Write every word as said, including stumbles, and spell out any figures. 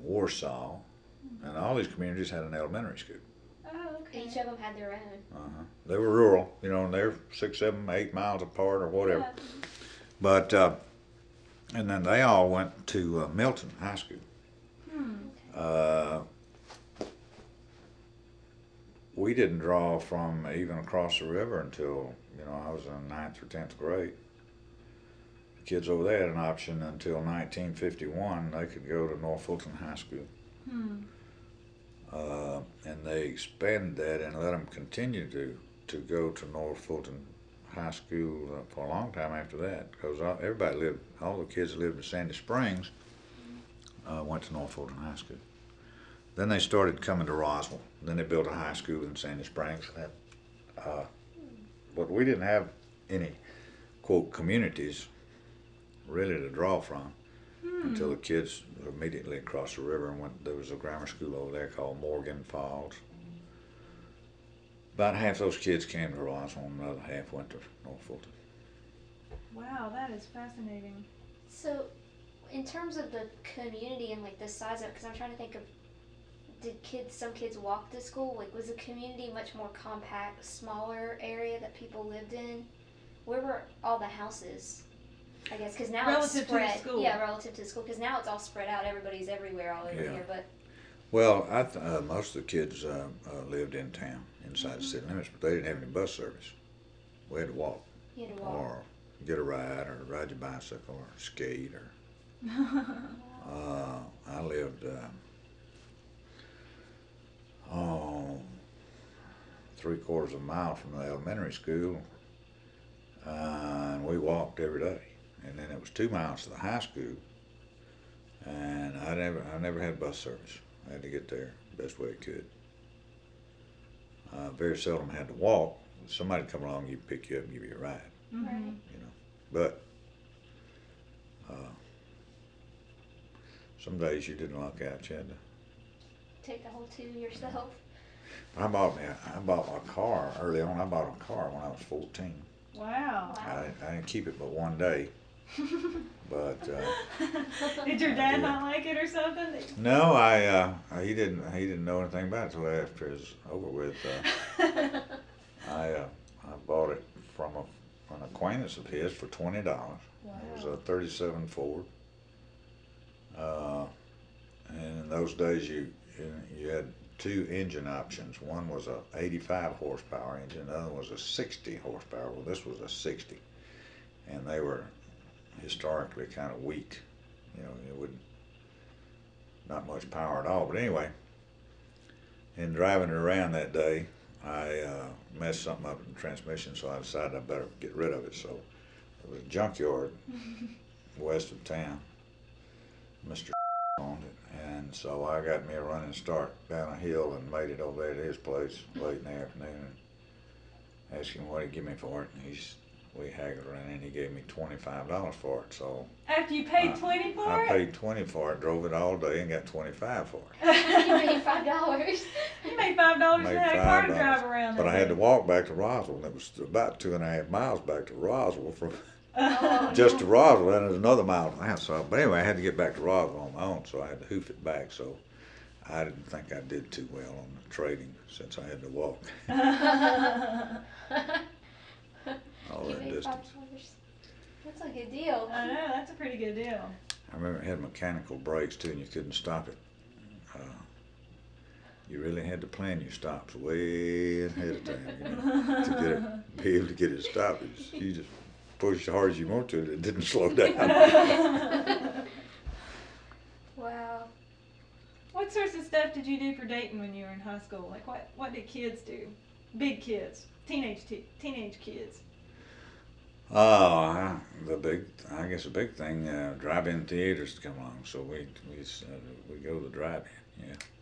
Warsaw, and all these communities had an elementary school. Oh, okay. Each of them had their own. Uh-huh. They were rural, you know, and they're six, seven, eight miles apart or whatever. Yeah. But, uh, and then they all went to uh, Milton High School. Hmm. Uh, we didn't draw from even across the river until, you know, I was in ninth or tenth grade. The kids over there had an option until nineteen fifty-one. They could go to North Fulton High School. Hmm. Uh, and they expanded that and let them continue to, to go to North Fulton High School uh, for a long time after that, because everybody lived, all the kids that lived in Sandy Springs uh, went to North Fulton High School. Then they started coming to Roswell. Then they built a high school in Sandy Springs. That, uh, but we didn't have any, quote, communities really to draw from Hmm. until the kids immediately across the river and went. There was a grammar school over there called Morgan Falls. About half those kids came to Roswell, and the other half went to North Fulton. Wow, that is fascinating. So, in terms of the community and like the size of it, because I'm trying to think of, did kids, some kids walk to school? Like, was the community much more compact, smaller area that people lived in? Where were all the houses? I guess because now Relative it's to the spread. school. Yeah, relative to the school, because now it's all spread out. Everybody's everywhere, all over Yeah. here. But Well, I th- uh, most of the kids uh, uh, lived in town, inside the city limits, but they didn't have any bus service. We had to walk, you had to walk. or get a ride, or ride your bicycle, or skate, or. Uh, I lived, uh, oh, three quarters of a mile from the elementary school, uh, and we walked every day. And then it was two miles to the high school, and I never, I never had bus service. I had to get there the best way I could. Uh, very seldom had to walk. Somebody'd come along, you'd pick you up and give you a ride, Mhm. Right. you know. But uh, some days you didn't luck out. You had to. Take the whole two yourself. I bought me. A, I bought my car early on. I bought a car when I was fourteen. Wow. I, didn't- I didn't keep it but one day, but uh, Did your I dad did. not like it or something? no, I. Uh, he didn't. He didn't know anything about it until after it was over with. Uh, I. Uh, I bought it from a, an acquaintance of his for twenty dollars. It was a thirty-seven Ford. Uh, and in those days, you you, you had two engine options. One was a eighty-five horsepower engine, the other was a sixty horsepower. Well, this was a sixty, and they were historically kind of weak. You know, it would not much power at all. But anyway, in driving it around that day, I uh, messed something up in the transmission, so I decided I better get rid of it. So there was a junkyard west of town. Mister owned it, and so I got me a running start down a hill and made it over there to his place late in the afternoon and asked him what he'd give me for it. And he's, we haggled around and he gave me twenty-five dollars for it. So After you paid I- twenty for I it? paid twenty for it, drove it all day and got twenty-five for it. You made five dollars. You made five dollars Made and had a car to five drive dollars. around. But that I had day. to walk back to Roswell, and it was about two and a half miles back to Roswell from Oh, just to Roswell, and it was another mile and a half. So, but anyway, I had to get back to Roswell on my own, so I had to hoof it back. So I didn't think I did too well on the trading since I had to walk all You that made distance. five dollars. That's a good deal. I know, that's a pretty good deal. I remember it had mechanical brakes too, and you couldn't stop it. Uh, you really had to plan your stops way ahead of time, you know, to get it, be able to get it stopped. It's, you just push as hard as you want to, and it didn't slow down. Wow. What sorts of stuff did you do for dating when you were in high school? Like what, what did kids do? Big kids, teenage te- teenage kids. Oh, I, the big, I guess the big thing, uh, drive-in theaters to come along. So we we uh, we go to the drive-in, yeah.